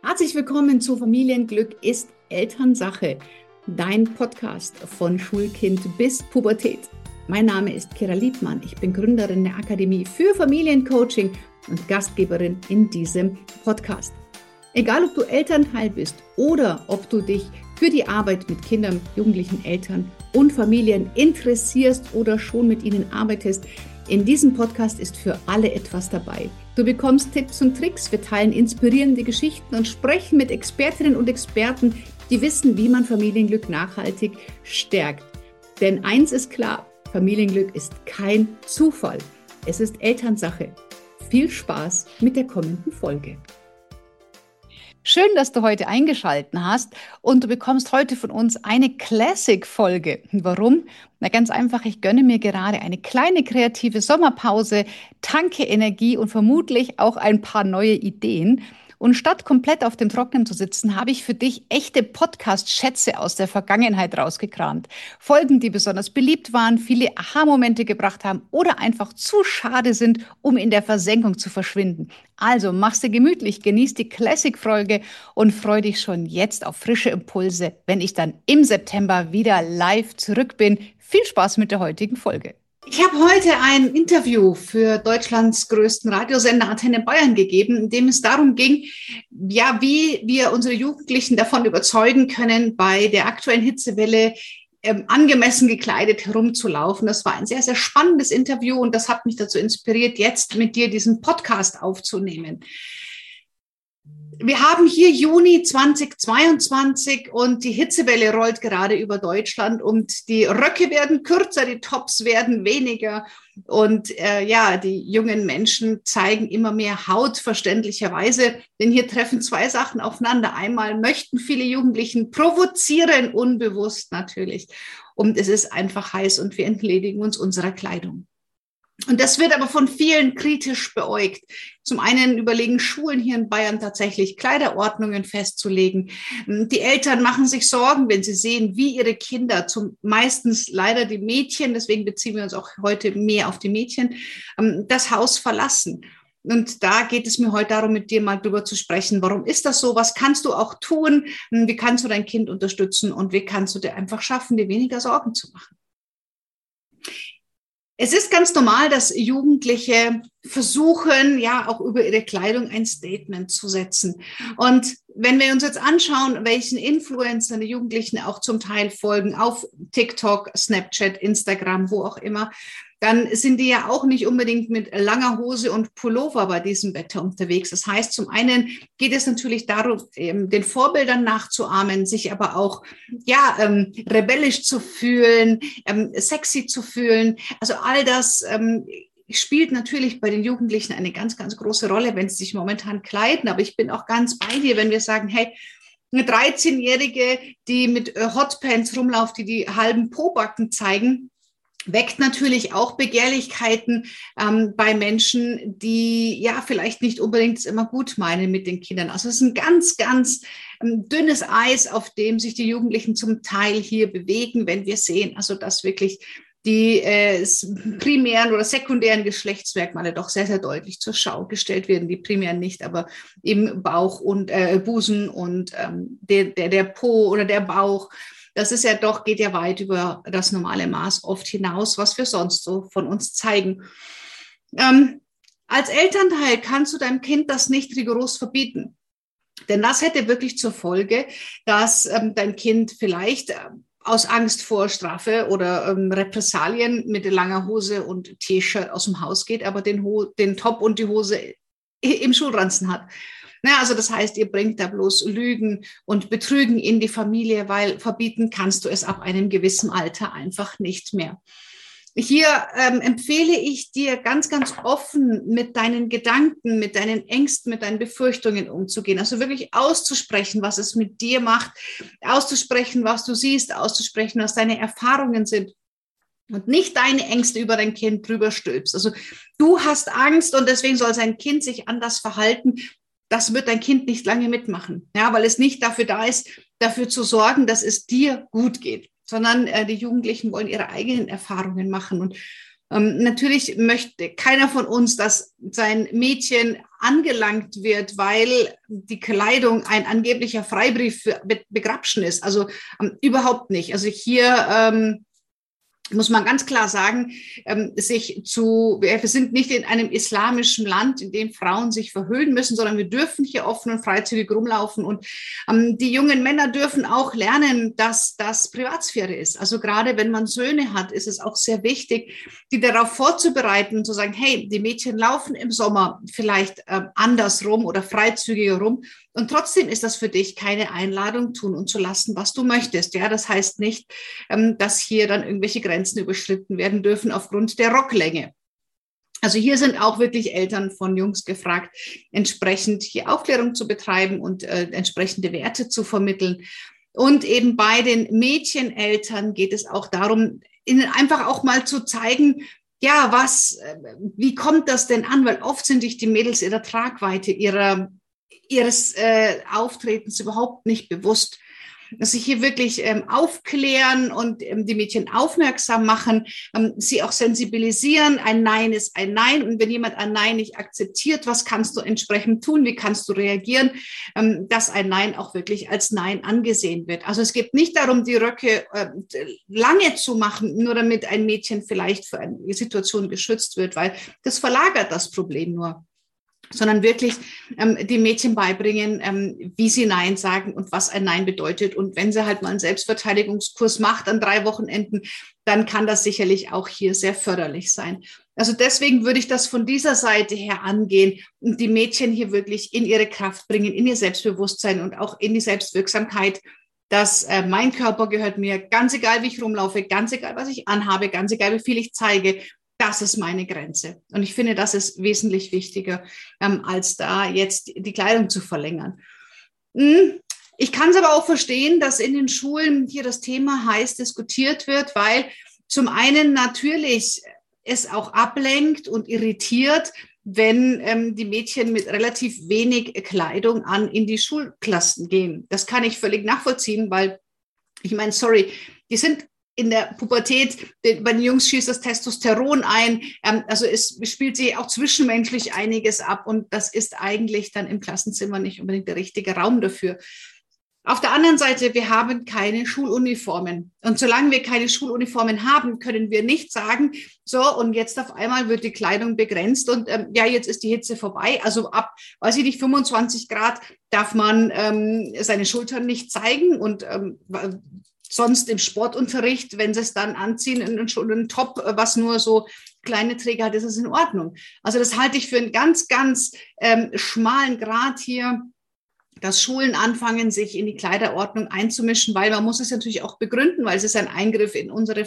Herzlich willkommen zu Familienglück ist Elternsache, dein Podcast von Schulkind bis Pubertät. Mein Name ist Kira Liebmann, ich bin Gründerin der Akademie für Familiencoaching und Gastgeberin in diesem Podcast. Egal, ob du Elternteil bist oder ob du dich für die Arbeit mit Kindern, jugendlichen Eltern und Familien interessierst oder schon mit ihnen arbeitest, in diesem Podcast ist für alle etwas dabei. Du bekommst Tipps und Tricks, wir teilen inspirierende Geschichten und sprechen mit Expertinnen und Experten, die wissen, wie man Familienglück nachhaltig stärkt. Denn eins ist klar, Familienglück ist kein Zufall. Es ist Elternsache. Viel Spaß mit der kommenden Folge. Schön, dass du heute eingeschaltet hast und du bekommst heute von uns eine Classic-Folge. Warum? Na ganz einfach, ich gönne mir gerade eine kleine kreative Sommerpause, tanke Energie und vermutlich auch ein paar neue Ideen. Und statt komplett auf dem Trockenen zu sitzen, habe ich für dich echte Podcast-Schätze aus der Vergangenheit rausgekramt. Folgen, die besonders beliebt waren, viele Aha-Momente gebracht haben oder einfach zu schade sind, um in der Versenkung zu verschwinden. Also mach's dir gemütlich, genieß die Classic-Folge und freu dich schon jetzt auf frische Impulse, wenn ich dann im September wieder live zurück bin. Viel Spaß mit der heutigen Folge. Ich habe heute ein Interview für Deutschlands größten Radiosender Antenne Bayern gegeben, in dem es darum ging, ja, wie wir unsere Jugendlichen davon überzeugen können, bei der aktuellen Hitzewelle angemessen gekleidet herumzulaufen. Das war ein sehr, sehr spannendes Interview und das hat mich dazu inspiriert, jetzt mit dir diesen Podcast aufzunehmen. Wir haben hier Juni 2022 und die Hitzewelle rollt gerade über Deutschland und die Röcke werden kürzer, die Tops werden weniger und die jungen Menschen zeigen immer mehr Haut, verständlicherweise, denn hier treffen zwei Sachen aufeinander. Einmal möchten viele Jugendlichen provozieren, unbewusst natürlich, und es ist einfach heiß und wir entledigen uns unserer Kleidung. Und das wird aber von vielen kritisch beäugt. Zum einen überlegen Schulen hier in Bayern tatsächlich Kleiderordnungen festzulegen. Die Eltern machen sich Sorgen, wenn sie sehen, wie ihre Kinder, meistens leider die Mädchen, deswegen beziehen wir uns auch heute mehr auf die Mädchen, das Haus verlassen. Und da geht es mir heute darum, mit dir mal drüber zu sprechen. Warum ist das so? Was kannst du auch tun? Wie kannst du dein Kind unterstützen? Und wie kannst du dir einfach schaffen, dir weniger Sorgen zu machen? Es ist ganz normal, dass Jugendliche versuchen, ja, auch über ihre Kleidung ein Statement zu setzen. Und wenn wir uns jetzt anschauen, welchen Influencern die Jugendlichen auch zum Teil folgen, auf TikTok, Snapchat, Instagram, wo auch immer, dann sind die ja auch nicht unbedingt mit langer Hose und Pullover bei diesem Wetter unterwegs. Das heißt, zum einen geht es natürlich darum, den Vorbildern nachzuahmen, sich aber auch rebellisch zu fühlen, sexy zu fühlen. Also all das spielt natürlich bei den Jugendlichen eine ganz, ganz große Rolle, wenn sie sich momentan kleiden. Aber ich bin auch ganz bei dir, wenn wir sagen, hey, eine 13-Jährige, die mit Hotpants rumläuft, die halben Pobacken zeigen, weckt natürlich auch Begehrlichkeiten bei Menschen, die ja vielleicht nicht unbedingt es immer gut meinen mit den Kindern. Also es ist ein ganz, ganz dünnes Eis, auf dem sich die Jugendlichen zum Teil hier bewegen, wenn wir sehen, also dass wirklich die primären oder sekundären Geschlechtsmerkmale doch sehr, sehr deutlich zur Schau gestellt werden. Die primären nicht, aber eben Bauch und Busen und der Po oder der Bauch. Das ist ja doch, geht ja weit über das normale Maß oft hinaus, was wir sonst so von uns zeigen. Als Elternteil kannst du deinem Kind das nicht rigoros verbieten. Denn das hätte wirklich zur Folge, dass dein Kind vielleicht aus Angst vor Strafe oder Repressalien mit langer Hose und T-Shirt aus dem Haus geht, aber den Top und die Hose im Schulranzen hat. Na, also das heißt, ihr bringt da bloß Lügen und Betrügen in die Familie, weil verbieten kannst du es ab einem gewissen Alter einfach nicht mehr. Hier empfehle ich dir ganz, ganz offen mit deinen Gedanken, mit deinen Ängsten, mit deinen Befürchtungen umzugehen. Also wirklich auszusprechen, was es mit dir macht, auszusprechen, was du siehst, auszusprechen, was deine Erfahrungen sind. Und nicht deine Ängste über dein Kind drüber stülpst. Also du hast Angst und deswegen soll sein Kind sich anders verhalten. Das wird dein Kind nicht lange mitmachen, ja, weil es nicht dafür da ist, dafür zu sorgen, dass es dir gut geht, sondern die Jugendlichen wollen ihre eigenen Erfahrungen machen. Und natürlich möchte keiner von uns, dass sein Mädchen angelangt wird, weil die Kleidung ein angeblicher Freibrief für Begrapschen ist. Also überhaupt nicht. Also hier muss man ganz klar sagen, wir sind nicht in einem islamischen Land, in dem Frauen sich verhüllen müssen, sondern wir dürfen hier offen und freizügig rumlaufen. Und die jungen Männer dürfen auch lernen, dass das Privatsphäre ist. Also gerade wenn man Söhne hat, ist es auch sehr wichtig, die darauf vorzubereiten und zu sagen, hey, die Mädchen laufen im Sommer vielleicht andersrum oder freizügiger rum. Und trotzdem ist das für dich keine Einladung, tun und zu lassen, was du möchtest. Ja, das heißt nicht, dass hier dann irgendwelche Grenzen überschritten werden dürfen aufgrund der Rocklänge. Also hier sind auch wirklich Eltern von Jungs gefragt, entsprechend hier Aufklärung zu betreiben und entsprechende Werte zu vermitteln. Und eben bei den Mädcheneltern geht es auch darum, ihnen einfach auch mal zu zeigen, ja, wie kommt das denn an? Weil oft sind sich die Mädels ihrer Tragweite, ihres Auftretens überhaupt nicht bewusst. Dass sie hier wirklich aufklären und die Mädchen aufmerksam machen, sie auch sensibilisieren. Ein Nein ist ein Nein. Und wenn jemand ein Nein nicht akzeptiert, was kannst du entsprechend tun? Wie kannst du reagieren, dass ein Nein auch wirklich als Nein angesehen wird? Also es geht nicht darum, die Röcke lange zu machen, nur damit ein Mädchen vielleicht für eine Situation geschützt wird, weil das verlagert das Problem nur. Sondern wirklich die Mädchen beibringen, wie sie Nein sagen und was ein Nein bedeutet. Und wenn sie halt mal einen Selbstverteidigungskurs macht an 3 Wochenenden, dann kann das sicherlich auch hier sehr förderlich sein. Also deswegen würde ich das von dieser Seite her angehen und die Mädchen hier wirklich in ihre Kraft bringen, in ihr Selbstbewusstsein und auch in die Selbstwirksamkeit, dass mein Körper gehört mir, ganz egal, wie ich rumlaufe, ganz egal, was ich anhabe, ganz egal, wie viel ich zeige. Das ist meine Grenze. Und ich finde, das ist wesentlich wichtiger, als da jetzt die Kleidung zu verlängern. Ich kann es aber auch verstehen, dass in den Schulen hier das Thema heiß diskutiert wird, weil zum einen natürlich es auch ablenkt und irritiert, wenn die Mädchen mit relativ wenig Kleidung in die Schulklassen gehen. Das kann ich völlig nachvollziehen, weil ich meine, sorry, die sind in der Pubertät, bei den Jungs schießt das Testosteron ein. Also es spielt sich auch zwischenmenschlich einiges ab und das ist eigentlich dann im Klassenzimmer nicht unbedingt der richtige Raum dafür. Auf der anderen Seite, wir haben keine Schuluniformen. Und solange wir keine Schuluniformen haben, können wir nicht sagen, so, und jetzt auf einmal wird die Kleidung begrenzt und ja, jetzt ist die Hitze vorbei. Also ab, weiß ich nicht, 25 Grad darf man seine Schultern nicht zeigen und sonst im Sportunterricht, wenn sie es dann anziehen, einen Top, was nur so kleine Träger hat, ist es in Ordnung. Also das halte ich für einen ganz, ganz schmalen Grat hier, dass Schulen anfangen, sich in die Kleiderordnung einzumischen, weil man muss es natürlich auch begründen, weil es ist ein Eingriff in unsere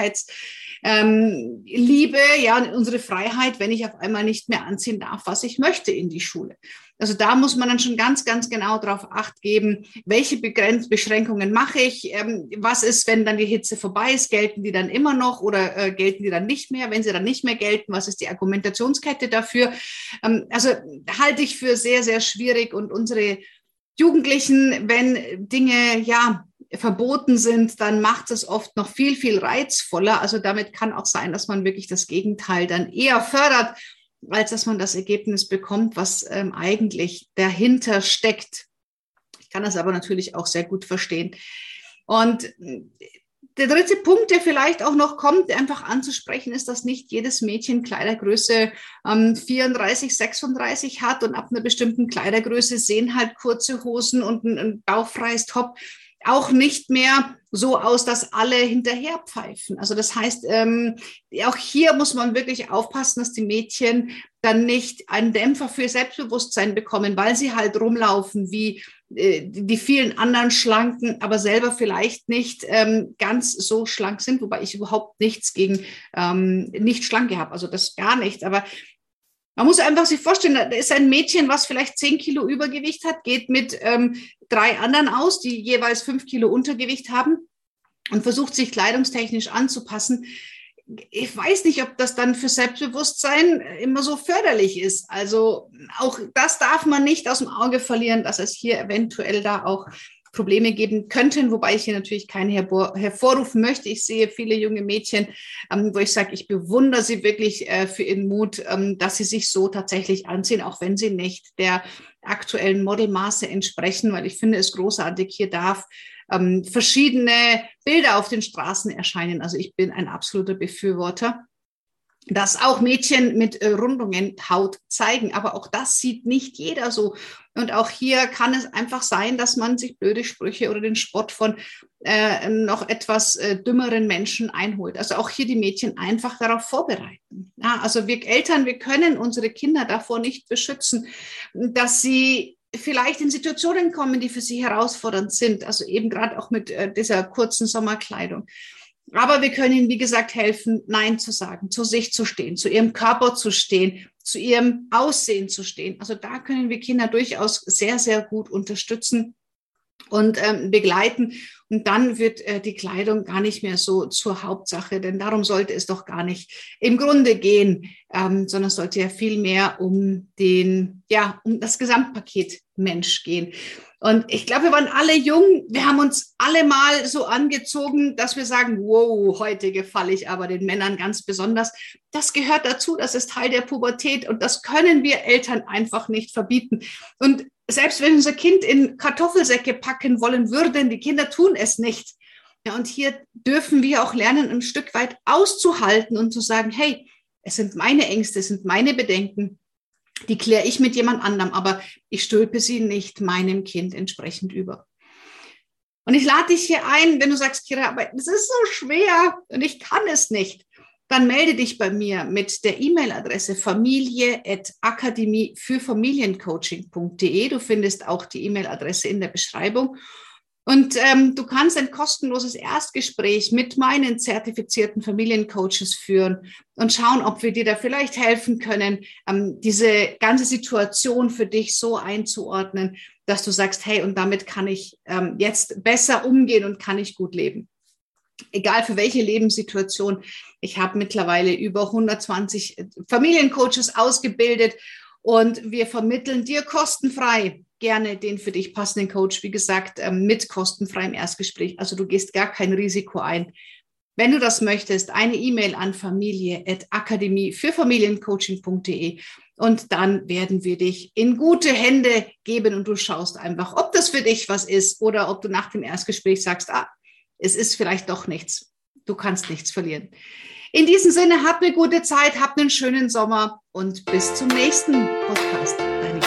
Freiheitsliebe, ja, in unsere Freiheit, wenn ich auf einmal nicht mehr anziehen darf, was ich möchte in die Schule. Also da muss man dann schon ganz, ganz genau darauf Acht geben, welche Beschränkungen mache ich, was ist, wenn dann die Hitze vorbei ist, gelten die dann immer noch oder gelten die dann nicht mehr? Wenn sie dann nicht mehr gelten, was ist die Argumentationskette dafür? Also halte ich für sehr, sehr schwierig und unsere Jugendlichen, wenn Dinge ja verboten sind, dann macht es oft noch viel, viel reizvoller. Also damit kann auch sein, dass man wirklich das Gegenteil dann eher fördert, als dass man das Ergebnis bekommt, was eigentlich dahinter steckt. Ich kann das aber natürlich auch sehr gut verstehen. Und der dritte Punkt, der vielleicht auch noch kommt, einfach anzusprechen, ist, dass nicht jedes Mädchen Kleidergröße 34, 36 hat und ab einer bestimmten Kleidergröße sehen halt kurze Hosen und ein bauchfreies Top auch nicht mehr so aus, dass alle hinterher pfeifen. Also das heißt, auch hier muss man wirklich aufpassen, dass die Mädchen dann nicht einen Dämpfer für Selbstbewusstsein bekommen, weil sie halt rumlaufen wie die vielen anderen Schlanken, aber selber vielleicht nicht ganz so schlank sind, wobei ich überhaupt nichts gegen nicht Schlanke habe, also das gar nicht, aber man muss einfach sich vorstellen, da ist ein Mädchen, was vielleicht 10 Kilo Übergewicht hat, geht mit 3 anderen aus, die jeweils 5 Kilo Untergewicht haben und versucht sich kleidungstechnisch anzupassen. Ich weiß nicht, ob das dann für Selbstbewusstsein immer so förderlich ist. Also auch das darf man nicht aus dem Auge verlieren, dass es hier eventuell da auch Probleme geben könnten, wobei ich hier natürlich keinen hervorrufen möchte. Ich sehe viele junge Mädchen, wo ich sage, ich bewundere sie wirklich für ihren Mut, dass sie sich so tatsächlich anziehen, auch wenn sie nicht der aktuellen Modelmaße entsprechen, weil ich finde es großartig, hier darf verschiedene Bilder auf den Straßen erscheinen. Also ich bin ein absoluter Befürworter, dass auch Mädchen mit Rundungen Haut zeigen. Aber auch das sieht nicht jeder so. Und auch hier kann es einfach sein, dass man sich blöde Sprüche oder den Spott von noch etwas dümmeren Menschen einholt. Also auch hier die Mädchen einfach darauf vorbereiten. Ja, also wir Eltern, wir können unsere Kinder davor nicht beschützen, dass sie vielleicht in Situationen kommen, die für sie herausfordernd sind. Also eben gerade auch mit dieser kurzen Sommerkleidung. Aber wir können ihnen, wie gesagt, helfen, Nein zu sagen, zu sich zu stehen, zu ihrem Körper zu stehen, zu ihrem Aussehen zu stehen. Also da können wir Kinder durchaus sehr, sehr gut unterstützen und begleiten. Und dann wird die Kleidung gar nicht mehr so zur Hauptsache, denn darum sollte es doch gar nicht im Grunde gehen, sondern es sollte ja viel mehr um das Gesamtpaket Mensch gehen. Und ich glaube, wir waren alle jung, wir haben uns alle mal so angezogen, dass wir sagen, wow, heute gefalle ich aber den Männern ganz besonders. Das gehört dazu, das ist Teil der Pubertät und das können wir Eltern einfach nicht verbieten. Und selbst wenn unser Kind in Kartoffelsäcke packen wollen würden, die Kinder tun es nicht. Ja, und hier dürfen wir auch lernen, ein Stück weit auszuhalten und zu sagen, hey, es sind meine Ängste, es sind meine Bedenken. Die kläre ich mit jemand anderem, aber ich stülpe sie nicht meinem Kind entsprechend über. Und ich lade dich hier ein, wenn du sagst, Kira, aber es ist so schwer und ich kann es nicht, dann melde dich bei mir mit der E-Mail-Adresse familie@akademiefürfamiliencoaching.de. Du findest auch die E-Mail-Adresse in der Beschreibung. Und du kannst ein kostenloses Erstgespräch mit meinen zertifizierten Familiencoaches führen und schauen, ob wir dir da vielleicht helfen können, diese ganze Situation für dich so einzuordnen, dass du sagst, hey, und damit kann ich jetzt besser umgehen und kann ich gut leben. Egal für welche Lebenssituation. Ich habe mittlerweile über 120 Familiencoaches ausgebildet und wir vermitteln dir kostenfrei gerne den für dich passenden Coach, wie gesagt, mit kostenfreiem Erstgespräch. Also du gehst gar kein Risiko ein. Wenn du das möchtest, eine E-Mail an familie@akademiefürfamiliencoaching.de und dann werden wir dich in gute Hände geben und du schaust einfach, ob das für dich was ist oder ob du nach dem Erstgespräch sagst, es ist vielleicht doch nichts. Du kannst nichts verlieren. In diesem Sinne, habt eine gute Zeit, habt einen schönen Sommer und bis zum nächsten Podcast. Deine